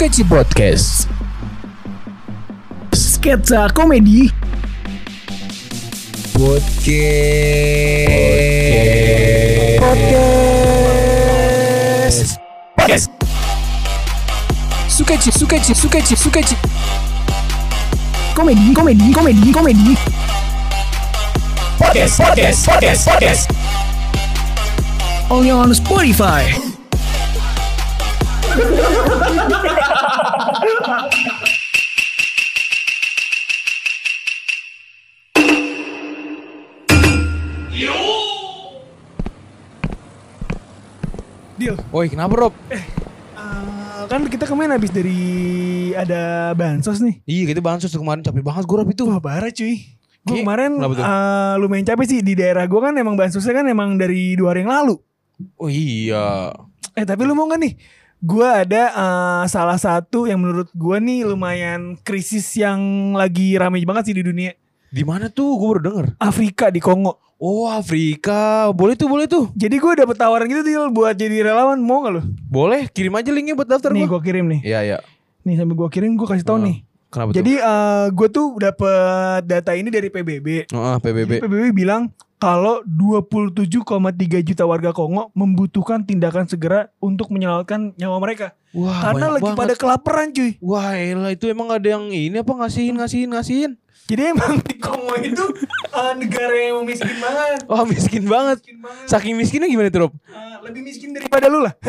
Sukeci Podcast. Sketsa komedi. Podcast. Sukeci. Komedi. Podcast. Only on Spotify. Deal. Woi, kenapa Rob? Kan kita kemarin habis dari ada bansos nih. Iya, kita bansos tuh kemarin, capek banget gue Rob itu. Wah parah cuy. Gue Ki, kemarin kenapa tuh? lumayan capek sih. Di daerah gue kan emang bansosnya kan emang dari 2 hari yang lalu. Oh iya. Tapi lu mau gak nih? Gue ada salah satu yang menurut gue nih lumayan krisis yang lagi rame banget sih di dunia. Di mana tuh? Gue baru denger. Afrika, di Kongo. Oh, Afrika. Boleh tuh. Jadi gue dapet tawaran gitu Dil buat jadi relawan. Mau gak lu? Boleh, kirim aja linknya buat daftar Nih gua. gue kirim nih. Iya. Nih sambil gue kirim gue kasih tau nih. Kenapa Jadi gue tuh dapet data ini dari PBB. tuh? Jadi PBB. PBB bilang kalau 27,3 juta warga Kongo membutuhkan tindakan segera untuk menyelamatkan nyawa mereka. Wah, Karena banyak lagi banget. pada kelaparan cuy. Wah, elah itu emang ada yang ini apa ngasihin. Jadi emang di Kongo itu negara yang miskin banget. Wah, miskin banget. Saking miskinnya gimana tuh Rob? Lebih miskin daripada lu lah.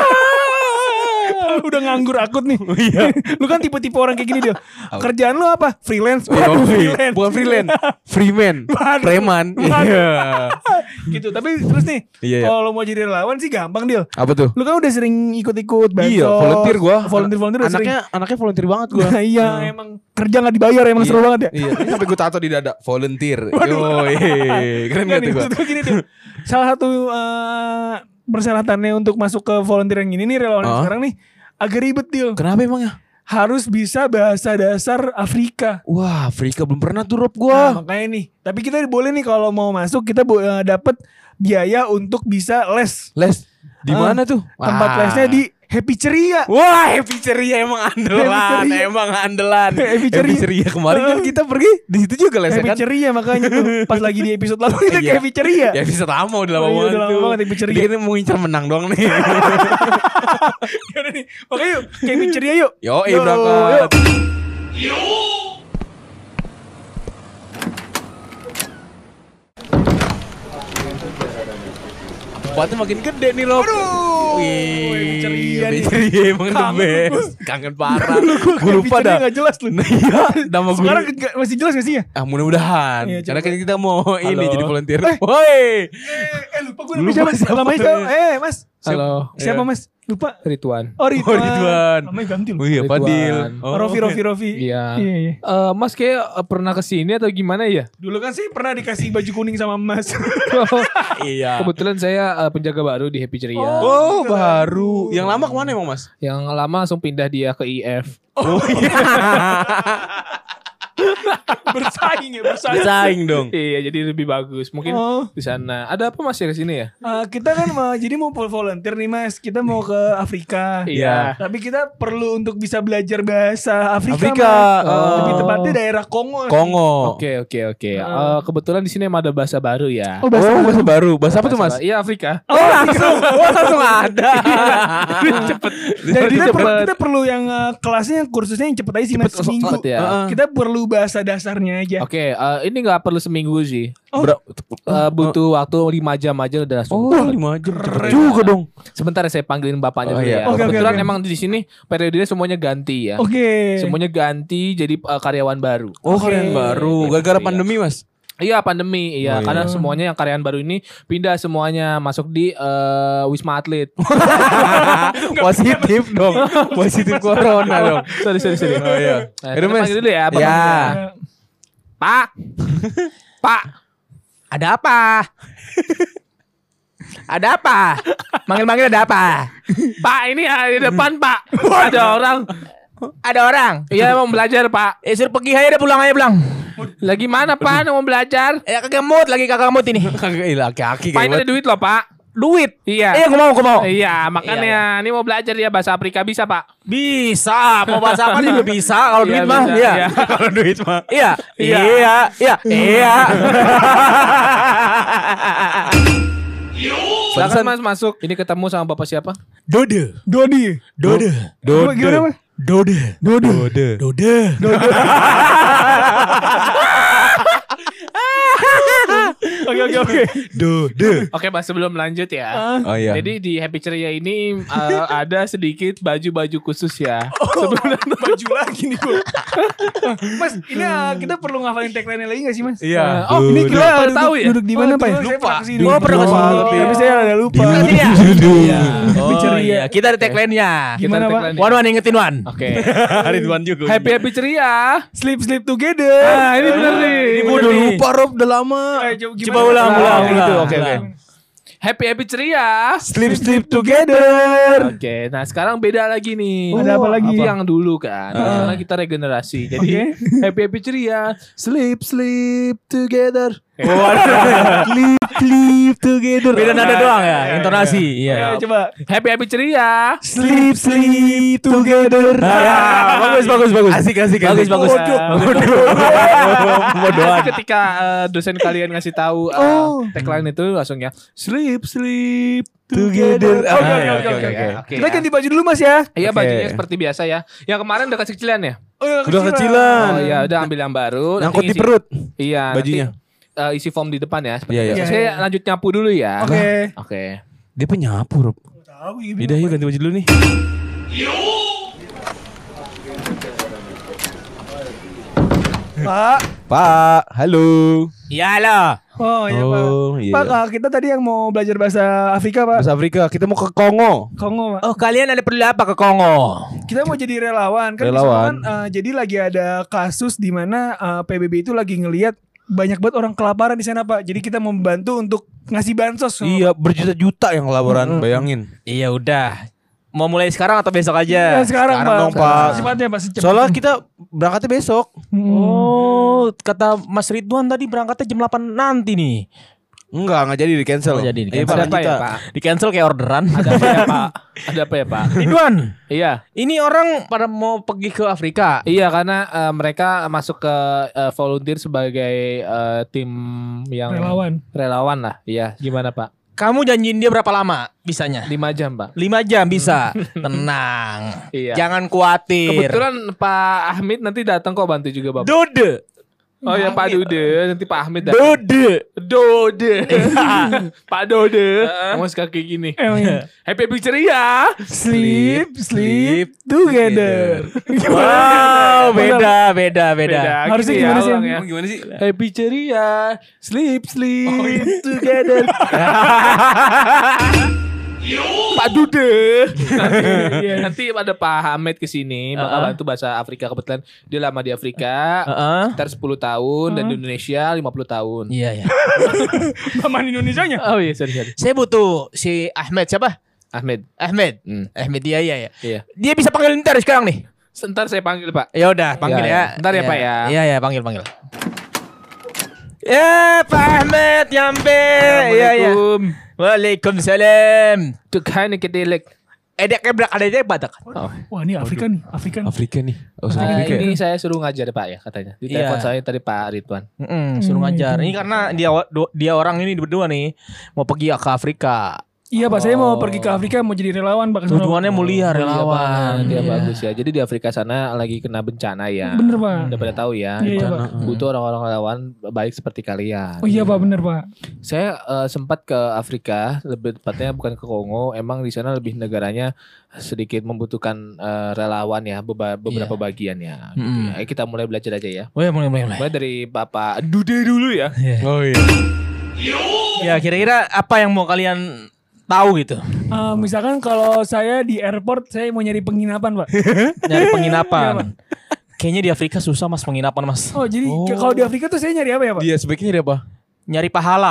Udah nganggur akut nih. Iya. Lu kan tipe-tipe orang kayak gini dia. Kerjaan lu apa? Freelance. Bukan Freelance. freelance. Freeman. Waduh. Preman. Waduh. Iya. Gitu. Tapi terus nih, Iya. kalau mau jadi relawan sih gampang Dil. Apa tuh? Lu kan udah sering ikut-ikut bansos. Iya, volunteer gua. Volunteer udah sering. Anaknya volunteer banget gua. Iya, emang kerja gak dibayar emang seru banget ya. Iya, ini sampai gue tato di dada, volunteer. Waduh. Yoi, keren Nggak gak nih, tuh gue? maksud gue gini Dil. Salah satu persyaratannya untuk masuk ke volunteer yang gini nih relawan yang sekarang nih agak ribet Dil. Kenapa emangnya? Harus bisa bahasa dasar Afrika. Wah, Afrika belum pernah tuh Rob Nah, gue. makanya nih. Tapi kita boleh nih kalau mau masuk kita dapat biaya untuk bisa les. Les, di mana tuh? Tempat Wah. lesnya di Happy Ceria. Wah, Happy Ceria emang andalan, Happy Ceria. emang andalan. Happy Happy Ceria. Ceria kemarin kan kita pergi di situ juga les Happy kan? Ceria makanya tuh. Pas lagi di episode lalu kita ke Iya. Happy Ceria. Ya bisa lama udah lama Oh iya, banget udah lama tuh. banget Happy Ceria. Jadi kita mau ngincar menang doang nih. Yaudah nih. Makanya yuk ke Happy Ceria yuk. Yoi, Yo, berangkat. Tempatnya makin gede nih Rob. Aduh, Wih, Happy Ceria nih. Happy Ceria emang the Kangen best. Kangen parah. Gue Gue lupa dah. Gak jelas lu. Iya, nama gue. Sekarang masih jelas gak sih ya? Mudah-mudahan. Iya, Karena coba. kan kita mau ini Halo. jadi volunteer. Eh. Woi. Lupa gue Lupa namanya siapa? siapa Namanya tuh? siapa? Mas. Halo. Siapa Iya. Mas? Lupa. Ridwan. Oh Ridwan. Ridwan. Namanya ganti loh. Wih, apa Ridwan. deal? Rofi. Iya. Iya. Mas kayak pernah kesini atau gimana ya? Dulu kan sih pernah dikasih baju kuning sama Mas. Iya. Kebetulan saya penjaga baru di Happy Ceria. Oh, baru. Yang lama kemana emang Mas? Yang lama langsung pindah dia ke IF. Oh iya. Bersaing ya, bersaing. Bersaing dong. Iya, jadi lebih bagus. Mungkin Oh. di sana. Ada apa Mas ya kesini ya? Kita kan jadi mau volunteer nih Mas. Kita mau ke Afrika. Iya. Tapi kita perlu untuk bisa belajar bahasa Afrika. Afrika. Mas. Lebih Oh. tepatnya daerah Kongo. Kongo. Oke. Kebetulan di sini emang ada bahasa baru ya. Oh, Bahasa baru. Bahasa apa tuh Mas? Iya, Afrika. Oh langsung ada. Cepet. Dan kita, Cepet. kita perlu yang kelasnya yang kursusnya yang cepet aja sih Mas. Seminggu. Cepet ya. Kita perlu bahasa dasarnya aja. Oke, ini nggak perlu seminggu sih. Oh. Butuh waktu 5 jam aja udah langsung. Oh 5 jam. Keren. Juga dong. Sebentar saya panggilin bapaknya Oh, dulu iya. ya. Oke, Kebetulan oke. emang di sini periodenya semuanya ganti ya. Oke. Semuanya ganti jadi karyawan baru. Oh Oke. kalian baru. Gara-gara Iya. pandemi Mas. Iya pandemi, iya Oh, iya. karena semuanya yang karyawan baru ini pindah semuanya masuk di Wisma Atlet. Positif dong. Positif corona dong. sorry. Oh iya. Nah, Yaudah, kita Mas. panggil dulu ya. Ya. Pak, Pak, ada apa? Ada apa? Manggil-manggil ada apa? Pak, ini di depan Pak. Ada orang. Ada orang? Iya mau belajar Pak. Suruh pergi aja pulang aja pulang. Lagi mana Pak mau belajar? Ya kagak mood ini. Kagak laki-laki Pak ini ada kayak duit loh Pak. duit. Iya. Aku mau. Iya, makanya ini mau belajar dia bahasa Afrika bisa, Pak. Bisa, mau bahasa apa juga bisa. Kalau Iya, duit mah, bisa. iya. Iya. Kalau duit mah, iya. Silakan Mas masuk. Ini ketemu sama Bapak siapa? Dodi. Gimana, Mas? Dode. Oke. Oke, Mas, sebelum lanjut ya. Oh iya. Jadi di Happy Ceria ini ada sedikit baju-baju khusus ya. Sebelum baju lagi nih gua. Mas, ini kita perlu ngafalin tagline lagi gak sih, Mas? Iya. Oh, ini kita Pada duduk, tahu ya? duduk di mana, Pak? lupa. Oh, pernah ke sini. Tapi saya ada lupa. Iya. Happy Oh Ceria. iya, kita ada tagline-nya. Gimana, Pak? Wan ingetin Wan. Oke. Ridwan juga. Happy Ceria. Sleep together. Nah, ini bener nih. Ini Gua udah lupa Rob, udah lama. Coba ulang. Gitu, Oke. Happy Ceria. Sleep together. Oke, nah sekarang beda lagi nih. Ada apa lagi? Yang dulu kan. Karena kita regenerasi. Jadi happy ceria. Sleep together. Sleep together. Beda nada doang ya, intonasi. Iya. Coba. Happy ceria. Sleep together. Bagus. Asik. Bagus. Nanti ketika dosen kalian ngasih tahu tagline itu langsungnya sleep Together. Oke. Kita ganti baju dulu, Mas ya. Iya, bajunya seperti biasa ya. Yang kemarin udah kecilan ya? Udah kecilan. Oh iya, udah ambil yang baru. Nyangkut Nanti di perut. Iya, bajunya. nanti, isi form di depan ya. Seperti Iya, iya. biasa. Saya lanjut nyapu dulu ya. Oke. Dia penyapu Rob. Tahu Yaudah yuk ganti baju dulu nih. Pak, halo. Iya lah. Oh iya, Pak. iya. Pak, kita tadi yang mau belajar bahasa Afrika, Pak. Bahasa Afrika, kita mau ke Kongo. Kongo, Pak. Oh, kalian ada perlu apa ke Kongo? Kita mau jadi relawan kan. Relawan. Misalkan, jadi lagi ada kasus di mana PBB itu lagi ngelihat banyak banget orang kelaparan di sana, Pak. Jadi kita mau membantu untuk ngasih bansos. Iya, berjuta-juta yang laporan, bayangin. Iya udah. Mau mulai sekarang atau besok aja? Ya, sekarang, Pak. dong, Pak. Cepatnya, Pak. Secepatnya. Soalnya kita berangkatnya besok. Oh, kata Mas Ridwan tadi berangkatnya jam 8 nanti nih. Enggak jadi di cancel. Oh, jadi Iya, di-cancel. Ada apa ya, Pak? Di cancel kayak orderan. Ada apa ya, Pak? Ada apa ya, Pak? Ridwan, Iya. ini orang pada mau pergi ke Afrika. Iya, karena mereka masuk ke volunteer sebagai tim yang relawan lah. Iya, gimana, Pak? Kamu janjiin dia berapa lama bisanya? 5 jam, Pak. 5 jam bisa. Tenang. Iya. Jangan khawatir. Kebetulan Pak Ahmid nanti datang kok bantu juga, Bapak. Dode. Oh ya, Pak Dude, nanti Pak Ahmid datang. Dode. Pak Dode. Kamu suka kayak gini. Happy ceria. Sleep together. Wow, beda. Harusnya Gini gimana sih? ulangnya. Gimana sih? Happy ceria. Sleep together. Pak Dude. Nanti ada Pak Hamid kesini bakal bantu bahasa Afrika. Kebetulan dia lama di Afrika. Sekitar 10 tahun dan di Indonesia 50 tahun. Iya. Paman Indonesianya. Oh iya, sorry. Saya butuh si Ahmed siapa? Ahmed. Ahmed. Hmm. Ahmed iya. Iya. Dia bisa panggil ntar sekarang nih. Sebentar saya panggil, Pak. Ya udah, panggil Iya, ya. Ntar ya, Pak, ya. Iya, panggil. Ya, Pak Ahmed nyampe. Iya. Waalaikumsalam. Tukhan kedelek. Edek ebrak ada badak. Wah, ini Afrika nih. Afrika nih. Oh, Ini saya suruh ngajar, Pak, ya katanya. Di telepon saya tadi Pak Ridwan. Suruh ngajar. Ini karena dia orang ini berdua nih mau pergi ke Afrika. Iya, Pak, saya mau pergi ke Afrika, mau jadi relawan, Pak. Tujuannya mulia relawan. Dia bagus ya. Jadi di Afrika sana lagi kena bencana ya. Bener, Pak. Udah pada tahu ya. Iya, Pak. Butuh orang-orang relawan baik seperti kalian. Oh iya, Pak, bener, Pak. Saya sempat ke Afrika, lebih tepatnya bukan ke Kongo. Emang di sana lebih negaranya sedikit membutuhkan relawan ya, beberapa bagian ya. Gitu ya. Ayo kita mulai belajar aja ya. Oh ya, mulai. Mulai dari Bapak Dude dulu ya. Oh iya. Ya, kira-kira apa yang mau kalian tahu gitu? Misalkan kalau saya di airport, saya mau nyari penginapan, Pak. Nyari penginapan. Kayaknya di Afrika susah Mas penginapan, Mas. Oh, jadi kalau di Afrika tuh saya nyari apa ya, Pak? Dia sebaiknya nyari apa? Nyari pahala.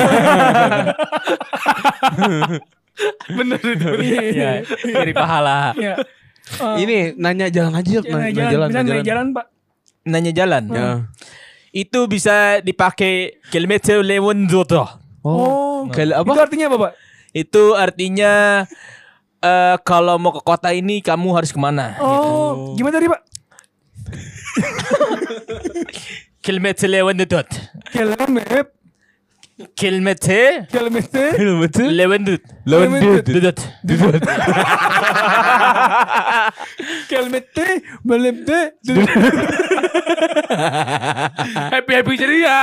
Bener itu. Iya, nyari pahala. Iya. Ini nanya jalan aja, Nanya jalan, bisa naik jalan, Pak. Nanya jalan. Ya. Itu bisa dipakai kilometer lewat zoto. Oh, Kayak apa? itu artinya apa, Pak? Itu artinya kalau mau ke kota ini kamu harus kemana? Oh, gimana tadi Pak? Kilometer lewendut. Kilometer. Kilometer lewendut. Dudut. Kilometer. Melemte. Happy ceria.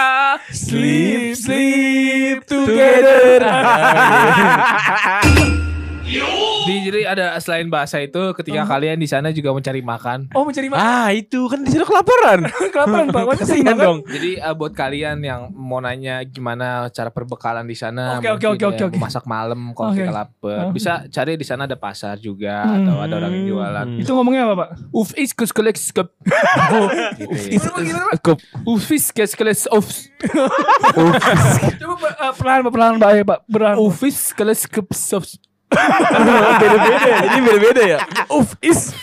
Sleep together. Jadi ada selain bahasa itu ketika kalian di sana juga mencari makan. Oh, mencari makan. Ah itu kan di sana kelaparan. Kelaparan Pak. Masa sih Kasihan dong. Jadi buat kalian yang mau nanya gimana cara perbekalan di sana, Oke, mungkin oke. masak malam kalau Oke. kita lapar, bisa cari di sana ada pasar juga atau ada orang yang jualan. Itu ngomongnya apa Pak? Uf is kuskelek skep. Gitu ya. Ufis keskeles of Coba perlahan Pak. Perlahan. ufis keles skep of. Beda-beda ya. Ini beda-beda ya. Ufis.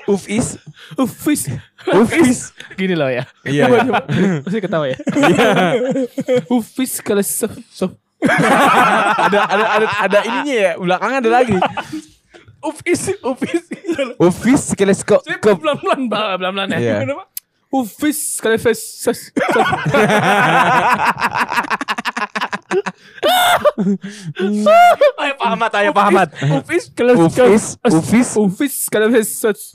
Ufis. Gini loh ya. Iya. Masih ketawa ya. Ufis keles of. Ada ininya ya. Belakangnya ada lagi. Ufis. Office teleskop. Pelan-pelan Pak. Pelan-pelan ya. Iya. Kenapa? Ufis keles Ayo pahamat. Ufis. Kelas. Ufis keles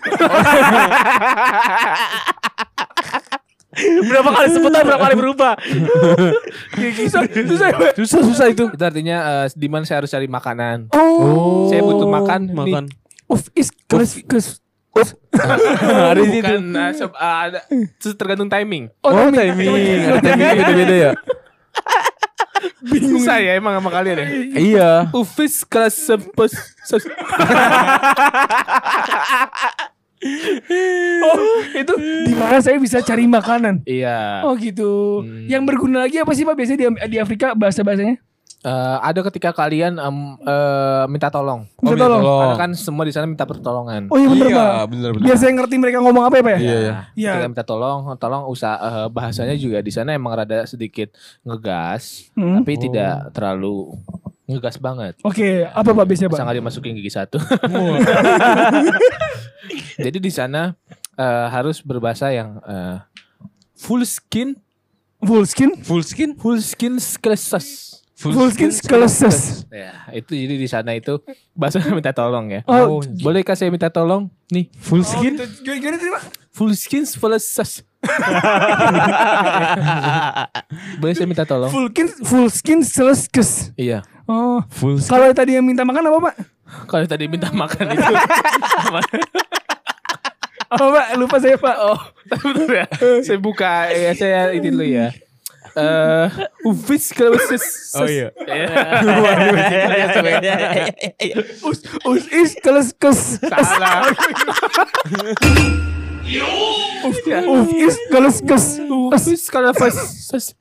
Berapa kali sebutan, berapa kali berubah. Susah itu. Itu artinya di mana saya harus cari makanan. Oh. Saya butuh makan. Makan. Ufis. Kelas. Ada di situ. Bukan ada tergantung timing. Oh, timing. Ada timing beda-beda ya. Bingung saya emang sama kalian ya. Iya. Ufis kelas sepes. Oh, itu di mana saya bisa cari makanan? Iya. Oh gitu. Yang berguna lagi apa sih Pak biasanya di Afrika bahasa-bahasanya? Ada ketika kalian minta tolong. Minta tolong. Karena kan semua di sana minta pertolongan. Oh iya bener Iya, Pak. bener. Biar saya ngerti mereka ngomong apa ya Pak ya? Iya. Iya. Ketika minta tolong usaha bahasanya juga di sana emang rada sedikit ngegas, tapi tidak terlalu ngegas banget. Oke, apa Pak biasanya Pak? Sangat dimasukin gigi satu. Jadi di sana harus berbahasa yang full skin skeleses. Full skin skeleses. Ya, itu jadi di sana itu bahasa minta tolong ya. Oh, Bolehkah saya minta tolong? Nih, Full skin. Gimana tadi Pak? full skin skeleses. Boleh saya minta tolong? Full skin skeleses. Iya. Oh. Full skin. Kalau tadi yang minta makan apa Pak? Kalau tadi minta makan itu. Apa Pak? Lupa saya Pak. Oh, bentar ya. Saya buka ya, saya ini dulu ya. Ufis skeleses. Oh iya. Is skeleses. Salah. Is skeleses. Ufis skeleses.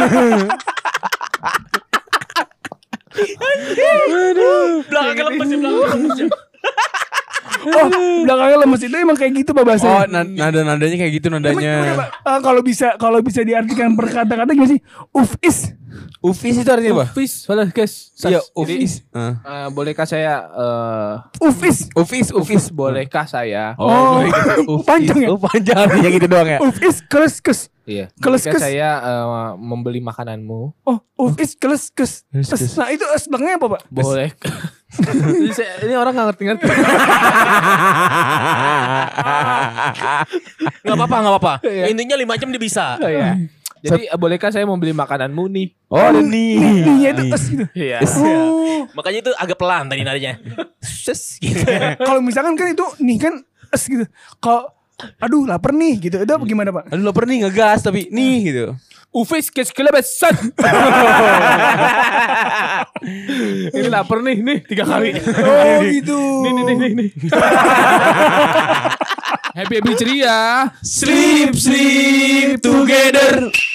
Belakangnya lemes ya. Oh, belakangnya lemes itu emang kayak gitu Pak Oh, bahasanya. nada-nadanya kayak gitu nadanya. Kalau bisa diartikan per kata-kata gimana sih? Ufis itu artinya apa? Ufis skeleses. Iya, Jadi, ufis. bolehkah saya Ufis. bolehkah saya Oh, panjang ya? Oh, panjang artinya gitu doang ya. Ufis skeleses. Iya. Keleskes. Bolehkah saya membeli makananmu? Oh, ufis skeleses. Nah, itu belakangnya apa Pak? Boleh. Ini orang gak ngerti-ngerti. Nggak apa-apa. Intinya 5 jam dia bisa. Oh, iya. Jadi bolehkah saya membeli makananmu nih? Oh, ada nih. Nih itu gitu. Iya. Oh, Makanya itu agak pelan tadi nadanya. Ses gitu. kalau misalkan kan itu nih kan gitu. Kalau aduh lapar nih gitu. Itu gimana Pak? Aduh, lapar nih ngegas tapi nih gitu. Ufis skeleses. Ini lapar nih 3 kali. Oh gitu. Nih. Happy ceria. Sleep together.